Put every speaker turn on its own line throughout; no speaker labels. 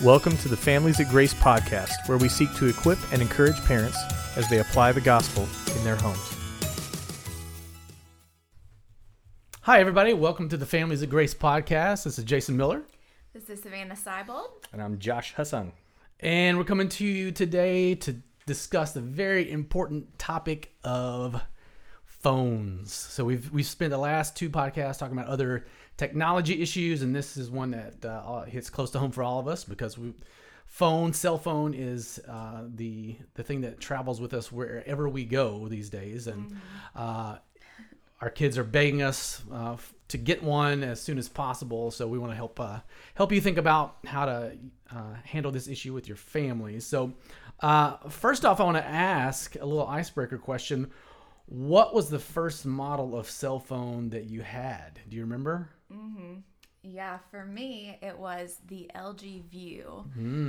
Welcome to the Families at Grace podcast, where we seek to equip and encourage parents as they apply the gospel in their homes.
Hi, everybody. Welcome to the Families at Grace podcast. This is Jason Miller.
This is Savannah Seibold.
And I'm Josh Hassan.
And we're coming to you today to discuss the very important topic of phones. So we've spent the last two podcasts talking about other technology issues, and this is one that hits close to home for all of us because cell phone is the thing that travels with us wherever we go these days, and our kids are begging us to get one as soon as possible. So we want to help you think about how to handle this issue with your family. So first off, I want to ask a little icebreaker question. What was the first model of cell phone that you had? Do you remember?
Mm-hmm. Yeah, for me, it was the LG View,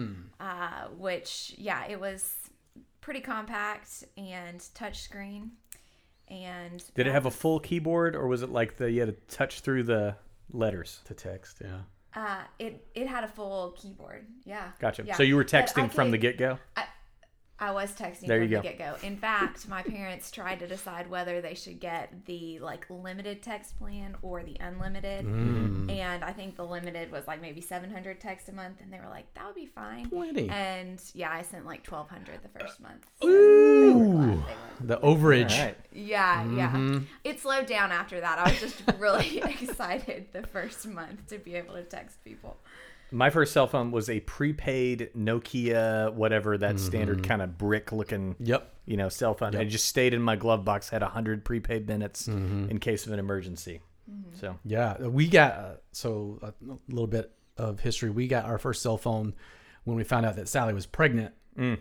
which, it was pretty compact and touchscreen. And
did it have a full keyboard, or was it like you had to touch through the letters to text? Yeah.
It had a full keyboard. Yeah.
Gotcha.
Yeah.
So you were texting from the get-go?
I was texting
from
the get-go. In fact, my parents tried to decide whether they should get the limited text plan or the unlimited. And I think the limited was maybe 700 texts a month, and they were like, that would be fine.
Plenty.
And I sent 1,200 the first month. So
Ooh, the overage.
Right.
Yeah. It slowed down after that. I was just really excited the first month to be able to text people.
My first cell phone was a prepaid Nokia, whatever, that standard kind of brick-looking, cell phone. It just stayed in my glove box, had 100 prepaid minutes in case of an emergency. So
we got a little bit of history. We got our first cell phone when we found out that Sally was pregnant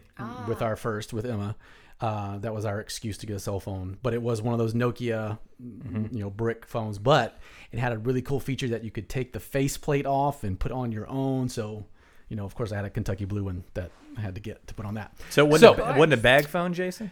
with Emma. That was our excuse to get a cell phone, but it was one of those Nokia, brick phones. But it had a really cool feature that you could take the faceplate off and put on your own. So, of course, I had a Kentucky Blue one that I had to get to put on that.
So it wasn't a bag phone, Jason?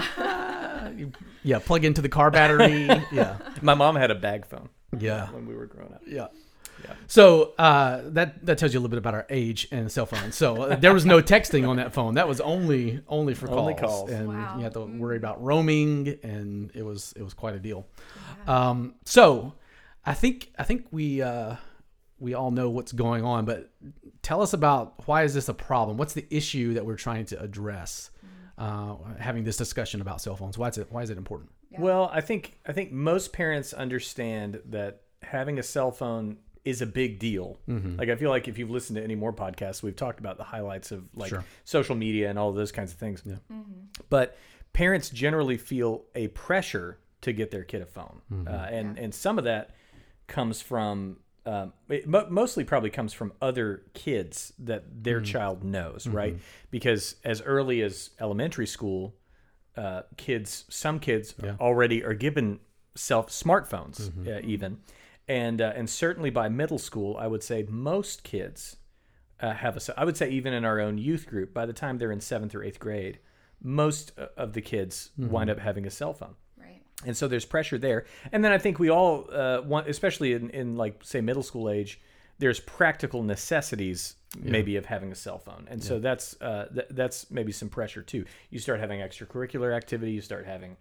Yeah, plug into the car battery. Yeah,
my mom had a bag phone.
Yeah,
when we were growing up.
Yeah. So that tells you a little bit about our age and cell phone. So there was no texting on that phone. That was only for calls.
Only calls.
And
wow.
You had to worry about roaming, and it was quite a deal. Yeah. So I think we all know what's going on, but tell us about why is this a problem? What's the issue that we're trying to address? Having this discussion about cell phones. Why is it important?
Yeah. Well, I think most parents understand that having a cell phone is a big deal. I feel like if you've listened to any more podcasts, we've talked about the highlights of social media and all those kinds of things. Yeah. But parents generally feel a pressure to get their kid a phone. And some of that comes from, mostly probably comes from other kids that their child knows, right? Because as early as elementary school, some kids already are given smartphones even. And certainly by middle school, I would say most kids I would say even in our own youth group, by the time they're in 7th or 8th grade, most of the kids wind up having a cell phone.
Right.
And so there's pressure there. And then I think we all want, especially in say middle school age, there's practical necessities maybe of having a cell phone. And so that's maybe some pressure too. You start having extracurricular activity, you start having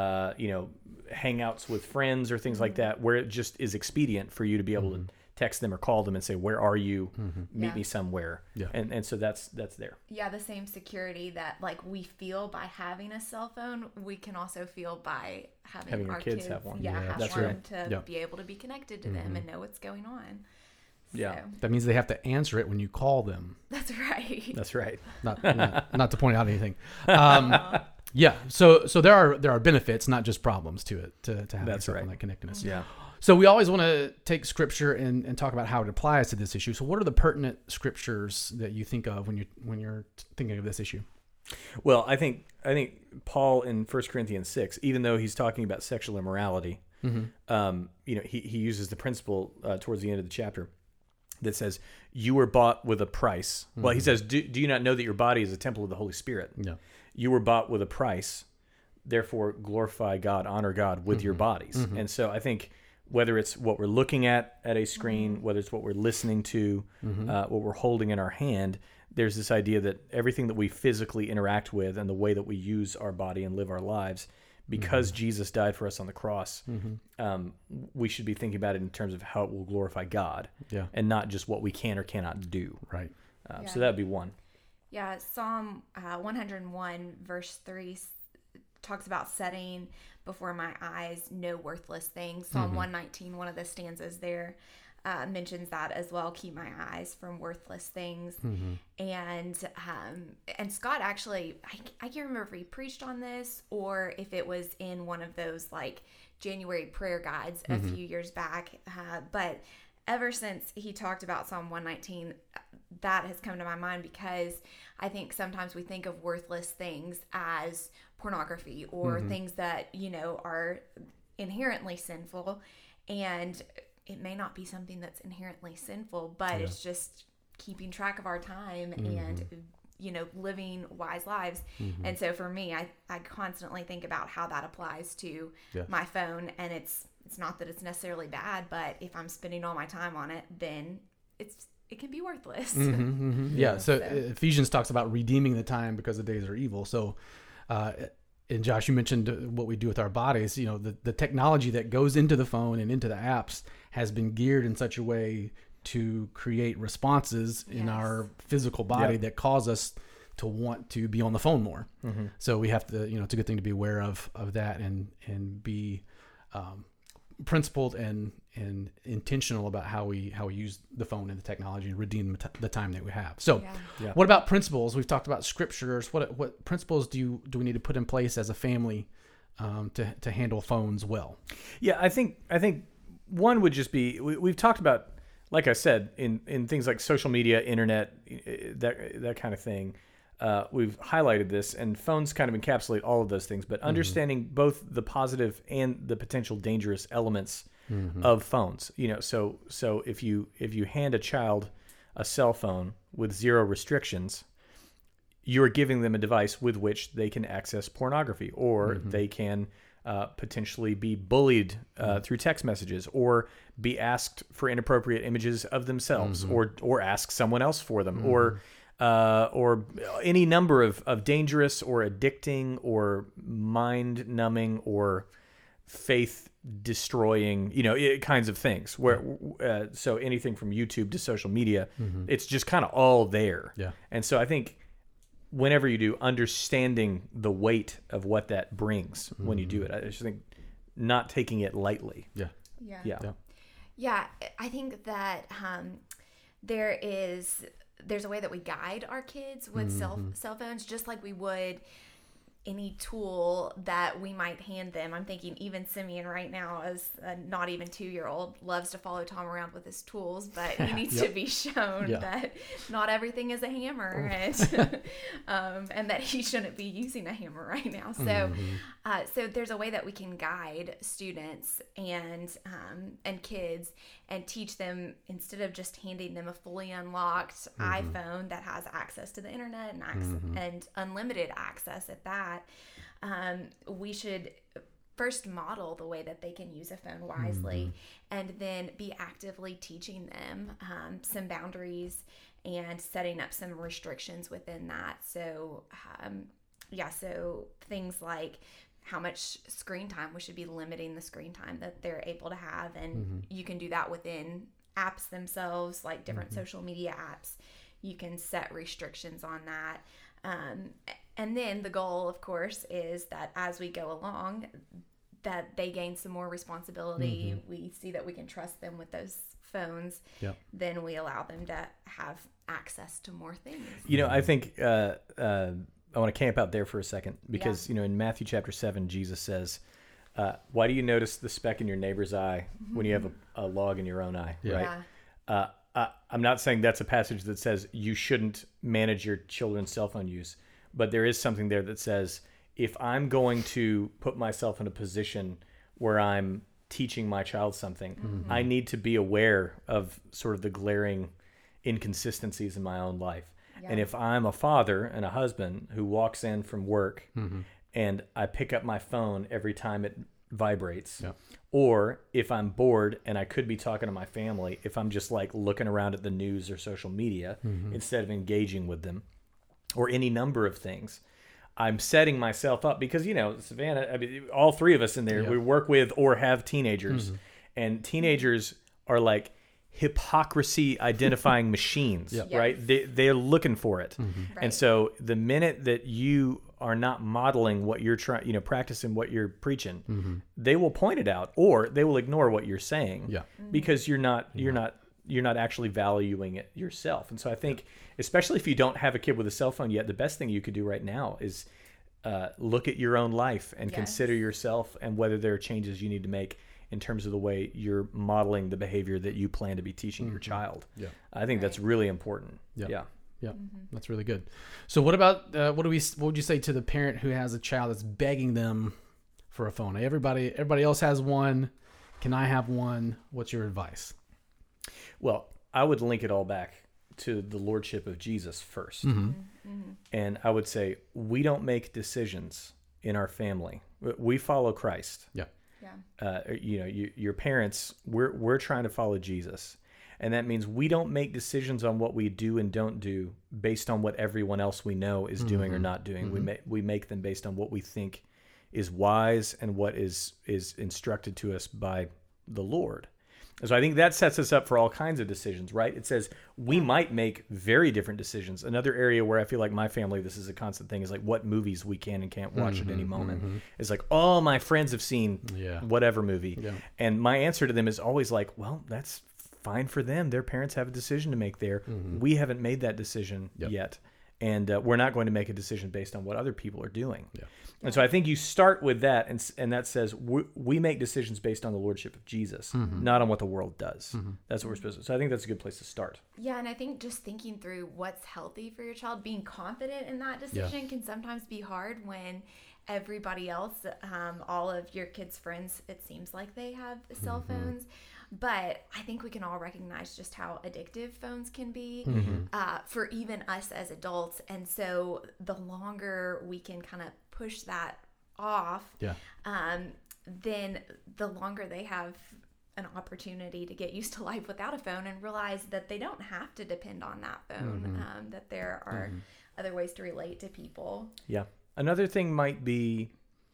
hangouts with friends or things like that, where it just is expedient for you to be able to text them or call them and say, where are you? Meet me somewhere. Yeah. And so that's there.
Yeah. The same security that we feel by having a cell phone, we can also feel by having our kids have one. Yeah. Have
that's
one
right.
to be able to be connected to them and know what's going on.
Yeah.
So.
That means they have to answer it when you call them.
That's right.
That's right.
Not to point out anything. Yeah, so there are benefits, not just problems to it, to having something like connectedness.
Yeah.
So we always want to take scripture and talk about how it applies to this issue. So what are the pertinent scriptures that you think of when you're thinking of this issue?
Well, I think Paul in 1 Corinthians 6, even though he's talking about sexual immorality, he uses the principle towards the end of the chapter that says, you were bought with a price. Well, he says, do you not know that your body is a temple of the Holy Spirit?
Yeah.
You were bought with a price, therefore glorify God, honor God with your bodies. And so I think whether it's what we're looking at a screen, whether it's what we're listening to, what we're holding in our hand, there's this idea that everything that we physically interact with and the way that we use our body and live our lives, because Jesus died for us on the cross, we should be thinking about it in terms of how it will glorify God, and not just what we can or cannot do.
Right.
So that'd be one.
Yeah, Psalm 101 verse 3 talks about setting before my eyes no worthless things. Psalm 119, one of the stanzas there, mentions that as well. Keep my eyes from worthless things. And Scott actually, I can't remember if he preached on this or if it was in one of those like January prayer guides a few years back. But ever since he talked about Psalm 119, that has come to my mind, because I think sometimes we think of worthless things as pornography or things that, are inherently sinful. And it may not be something that's inherently sinful, but it's just keeping track of our time and, living wise lives. And so for me, I constantly think about how that applies to my phone. And it's not that it's necessarily bad, but if I'm spending all my time on it, then it can be worthless.
Yeah. So Ephesians talks about redeeming the time because the days are evil. So, and Josh, you mentioned what we do with our bodies. The technology that goes into the phone and into the apps has been geared in such a way to create responses in our physical body that cause us to want to be on the phone more. So we have to, it's a good thing to be aware of that and be principled and intentional about how we use the phone and the technology and redeem the time that we have. So what about principles? We've talked about scriptures. What principles do we need to put in place as a family to handle phones well? Yeah,
I think one would just be, we've talked about, like I said, in things like social media, internet, that kind of thing. We've highlighted this, and phones kind of encapsulate all of those things, but understanding both the positive and the potential dangerous elements of phones. So if you hand a child a cell phone with zero restrictions, you're giving them a device with which they can access pornography, or they can potentially be bullied through text messages, or be asked for inappropriate images of themselves, or ask someone else for them, or any number of dangerous or addicting or mind-numbing or faith-destroying, kinds of things. Where so anything from YouTube to social media, it's just kind of all there.
Yeah.
And so I think whenever you do, understanding the weight of what that brings when you do it, I just think not taking it lightly.
Yeah. I think that there's a way that we guide our kids with cell phones, just like we would any tool that we might hand them. I'm thinking even Simeon right now, as a not even 2-year-old, loves to follow Tom around with his tools, but he needs to be shown that not everything is a hammer, and that he shouldn't be using a hammer right now. So, so there's a way that we can guide students and kids and teach them, instead of just handing them a fully unlocked iPhone that has access to the internet and unlimited access at that. We should first model the way that they can use a phone wisely, and then be actively teaching them some boundaries and setting up some restrictions within that. So, so things like how much screen time, we should be limiting the screen time that they're able to have. And you can do that within apps themselves, like different social media apps. You can set restrictions on that. And then the goal, of course, is that as we go along, that they gain some more responsibility. We see that we can trust them with those phones. Then we allow them to have access to more things.
I think I want to camp out there for a second, because in Matthew chapter 7, Jesus says, why do you notice the speck in your neighbor's eye when you have a log in your own eye? Right? I'm not saying that's a passage that says you shouldn't manage your children's cell phone use, but there is something there that says, if I'm going to put myself in a position where I'm teaching my child something, I need to be aware of sort of the glaring inconsistencies in my own life. And if I'm a father and a husband who walks in from work and I pick up my phone every time it vibrates.
Yeah.
Or if I'm bored and I could be talking to my family, if I'm just like looking around at the news or social media instead of engaging with them, or any number of things, I'm setting myself up because, Savannah, I mean, all three of us in there, we work with or have teenagers, and teenagers are like hypocrisy identifying machines, right? They're looking for it.
Right.
And so the minute that you are not modeling what you're trying, practicing what you're preaching, they will point it out, or they will ignore what you're saying because you're not actually valuing it yourself. And so I think, especially if you don't have a kid with a cell phone yet, the best thing you could do right now is look at your own life and consider yourself and whether there are changes you need to make in terms of the way you're modeling the behavior that you plan to be teaching your child. Yeah, I think that's really important. Yeah.
That's really good. So what about what would you say to the parent who has a child that's begging them for a phone? Everybody else has one. Can I have one? What's your advice?
Well, I would link it all back to the lordship of Jesus first. And I would say we don't make decisions in our family. We follow Christ.
Yeah.
Your parents, we're trying to follow Jesus. And that means we don't make decisions on what we do and don't do based on what everyone else we know is doing or not doing. We make them based on what we think is wise and what is instructed to us by the Lord. So I think that sets us up for all kinds of decisions, right? It says we might make very different decisions. Another area where I feel like my family, this is a constant thing, is like what movies we can and can't watch at any moment. It's like, all my friends have seen whatever movie. Yeah. And my answer to them is always like, well, that's fine for them. Their parents have a decision to make there. We haven't made that decision yet. And we're not going to make a decision based on what other people are doing. Yeah. And so I think you start with that, and that says we make decisions based on the lordship of Jesus, not on what the world does. That's what we're supposed to. So I think that's a good place to start.
Yeah, and I think just thinking through what's healthy for your child, being confident in that decision can sometimes be hard when everybody else, all of your kids' friends, it seems like they have cell phones. But I think we can all recognize just how addictive phones can be for even us as adults. And so the longer we can kind of push that off, then the longer they have an opportunity to get used to life without a phone and realize that they don't have to depend on that phone, that there are other ways to relate to people.
Yeah. Another thing might be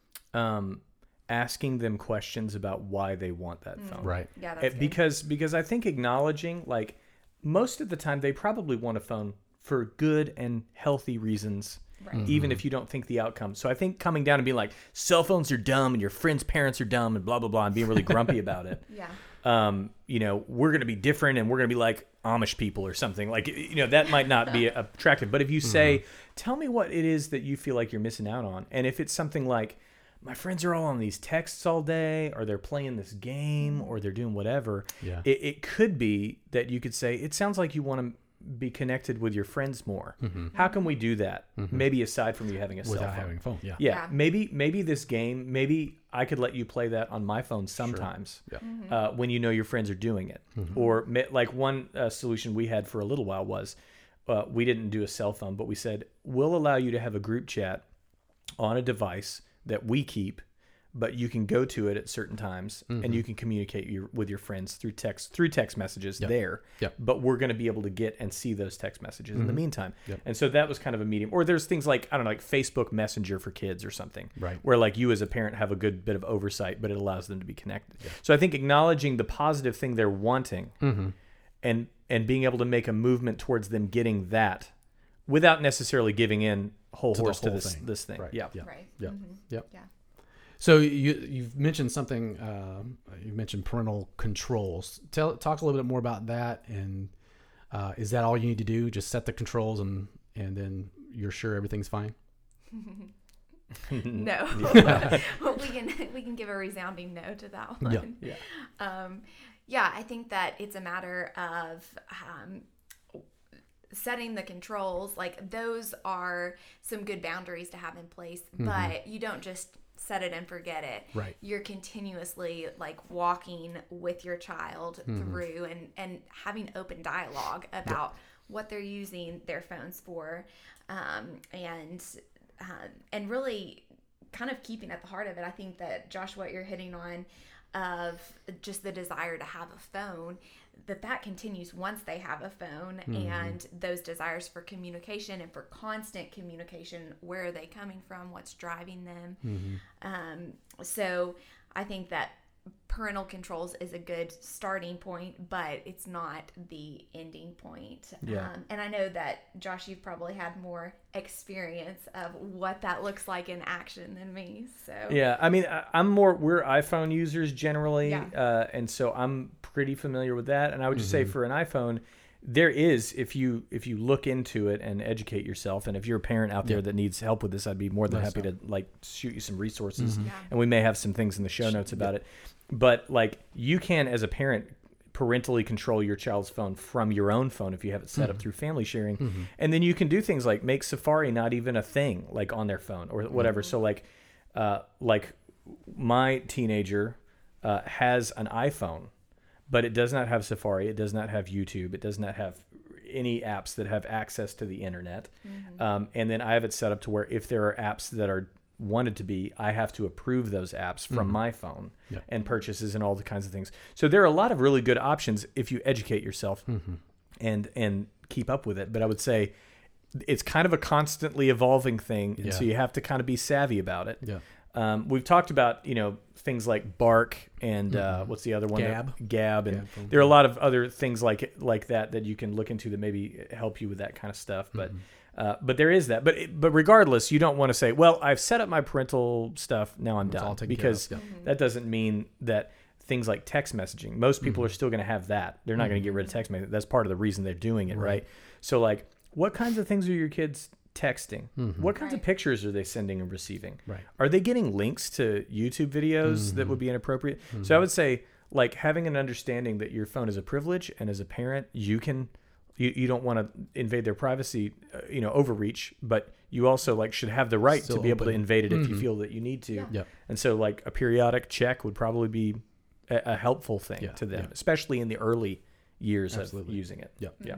asking them questions about why they want that phone.
Right.
Yeah, that's
because I think acknowledging, like, most of the time they probably want a phone for good and healthy reasons, even if you don't think the outcome. So I think coming down and being like, cell phones are dumb and your friends' parents are dumb and blah, blah, blah, and being really grumpy about it. We're going to be different and we're going to be like Amish people or something. Like, that might not be attractive. But if you say, tell me what it is that you feel like you're missing out on. And if it's something like, my friends are all on these texts all day, or they're playing this game, or they're doing whatever. Yeah. It could be that you could say, it sounds like you want to be connected with your friends more. How can we do that? Maybe aside from you having a cell phone.
Without having a phone,
yeah. Maybe this game, maybe I could let you play that on my phone sometimes when you know your friends are doing it. Or like one solution we had for a little while was, we didn't do a cell phone, but we said, we'll allow you to have a group chat on a device that we keep, but you can go to it at certain times and you can communicate with your friends through text messages there. But we're going to be able to get and see those text messages in the meantime. And so that was kind of a medium. Or there's things like, I don't know, like Facebook Messenger for kids or something, where like you as a parent have a good bit of oversight, but it allows them to be connected. So I think acknowledging the positive thing they're wanting and being able to make a movement towards them getting that without necessarily giving in whole horse to this thing.
Right. So you've mentioned something. You mentioned parental controls. Talk a little bit more about that. And is that all you need to do? Just set the controls, and then you're sure everything's fine?
No. we can give a resounding no to that one. I think that it's a matter of setting the controls. Like, those are some good boundaries to have in place, but you don't just set it and forget it.
Right.
You're continuously like walking with your child through and having open dialogue about what they're using their phones for, and really kind of keeping at the heart of it, I think that, Josh, what you're hitting on of just the desire to have a phone, that continues once they have a phone, and those desires for communication and for constant communication, where are they coming from, what's driving them. So I think that parental controls is a good starting point, but it's not the ending point. And I know that, Josh, you've probably had more experience of what that looks like in action than me. So
yeah, I mean, we're iPhone users generally, and so I'm pretty familiar with that. And I would just say for an iPhone, there is, if you look into it and educate yourself, and if you're a parent out there that needs help with this, I'd be more than happy to like shoot you some resources, and we may have some things in the show notes about it. But like, you can, as a parent, parentally control your child's phone from your own phone if you have it set up through family sharing, and then you can do things like make Safari not even a thing like on their phone or whatever. So like my teenager has an iPhone, but it does not have Safari. It does not have YouTube. It does not have any apps that have access to the internet. And then I have it set up to where if there are apps that are wanted to be, I have to approve those apps from my phone and purchases and all the kinds of things. So there are a lot of really good options if you educate yourself and keep up with it. But I would say it's kind of a constantly evolving thing. And so you have to kind of be savvy about it. We've talked about, things like Bark and what's the other one? Gab. And there are a lot of other things like that you can look into that maybe help you with that kind of stuff. But there is that. But regardless, you don't want to say, well, I've set up my parental stuff, now I'm done. Because that doesn't mean that things like text messaging, most people are still going to have that. They're not going to get rid of text messaging. That's part of the reason they're doing it, right? So like, what kinds of things are your kids texting? What kinds of pictures are they sending and receiving? Are they getting links to YouTube videos that would be inappropriate? So I would say, like, having an understanding that your phone is a privilege, and as a parent, you don't want to invade their privacy, overreach, but you also like should have the right to be able to invade it if you feel that you need to. And so like a periodic check would probably be a helpful thing to them, especially in the early years of using it.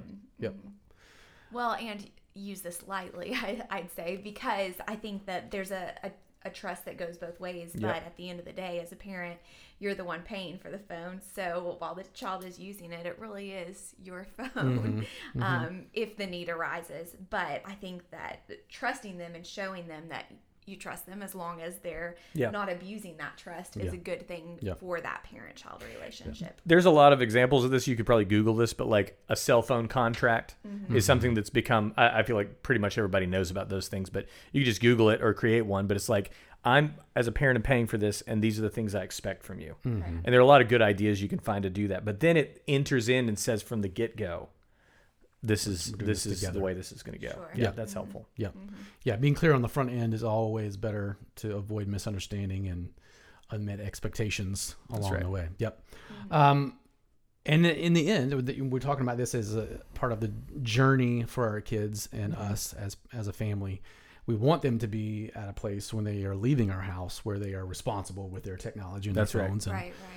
Well, and use this lightly, I'd say, because I think that there's a trust that goes both ways. But at the end of the day, as a parent, you're the one paying for the phone. So while the child is using it, it really is your phone if the need arises. But I think that trusting them and showing them that you trust them, as long as they're not abusing that trust, is a good thing for that parent-child relationship.
There's a lot of examples of this. You could probably Google this, but like a cell phone contract is something that's become, I feel like pretty much everybody knows about those things, but you can just Google it or create one. But it's like, I'm, as a parent, I'm paying for this, and these are the things I expect from you. And there are a lot of good ideas you can find to do that. But then it enters in and says from the get-go, this is the way this is going to go.
Sure.
That's helpful.
Being clear on the front end is always better to avoid misunderstanding and unmet expectations along the way. And in the end, we're talking about this as a part of the journey for our kids and us as a family. We want them to be at a place when they are leaving our house where they are responsible with their technology and their phones,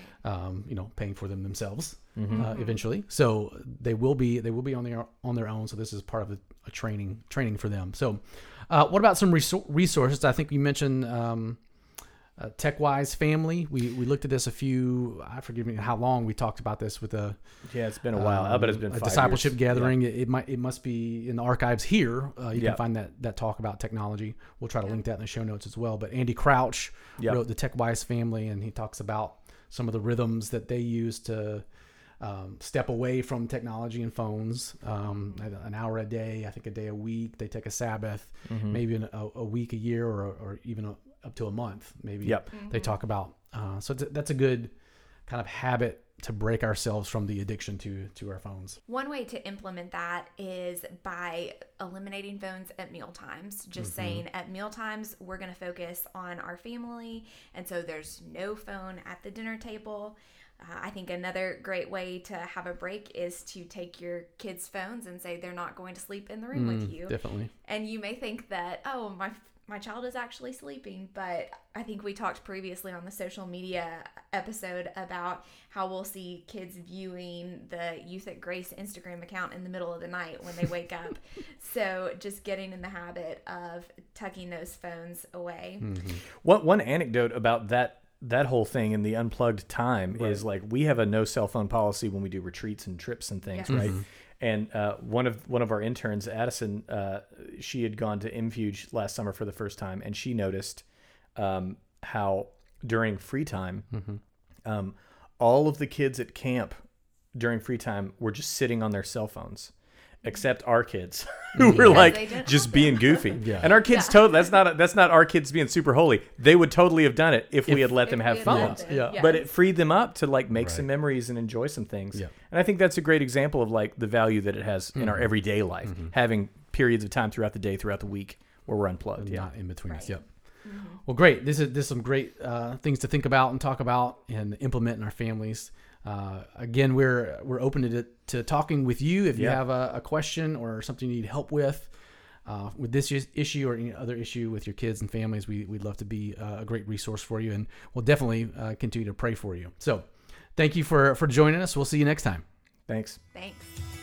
and paying for them themselves eventually. So they will be on their own. So this is part of a training for them. So what about some resources? I think you mentioned TechWise Family. We looked at this I forget how long we talked about this with
it's been a while. I bet it's been 5 years.
Discipleship gathering. It must be in the archives here. You can find that talk about technology. We'll try to link that in the show notes as well. But Andy Crouch wrote the TechWise Family, and he talks about some of the rhythms that they use to step away from technology and phones. An hour a day, I think a day a week. They take a Sabbath, maybe a week a year, or even up to a month, maybe. They talk about. So that's a good kind of habit to break ourselves from the addiction to our phones.
One way to implement that is by eliminating phones at meal times. Just saying at meal times, we're going to focus on our family. And so there's no phone at the dinner table. I think another great way to have a break is to take your kids' phones and say they're not going to sleep in the room with you.
Definitely.
And you may think that, my child is actually sleeping. But I think we talked previously on the social media episode about how we'll see kids viewing the Youth at Grace Instagram account in the middle of the night when they wake up. So just getting in the habit of tucking those phones away.
Mm-hmm. One anecdote about that whole thing in the unplugged time is like, we have a no cell phone policy when we do retreats and trips and things, right? Mm-hmm. And one of our interns, Addison, she had gone to MFuge last summer for the first time, and she noticed how during free time, all of the kids at camp during free time were just sitting on their cell phones. Except our kids, who were like just being goofy, and our kids totally. That's not our kids being super holy. They would totally have done it if we had let them have phones. But it freed them up to like make some memories and enjoy some things. And I think that's a great example of like the value that it has in our everyday life, having periods of time throughout the day, throughout the week where we're unplugged.
Not in between us. Yep. Well, great. There's some great things to think about and talk about and implement in our families. Again, we're open to talking with you if you have a question or something you need help with this issue or any other issue with your kids and families. We'd love to be a great resource for you, and we'll definitely continue to pray for you. So thank you for joining us. We'll see you next time.
Thanks.
Thanks.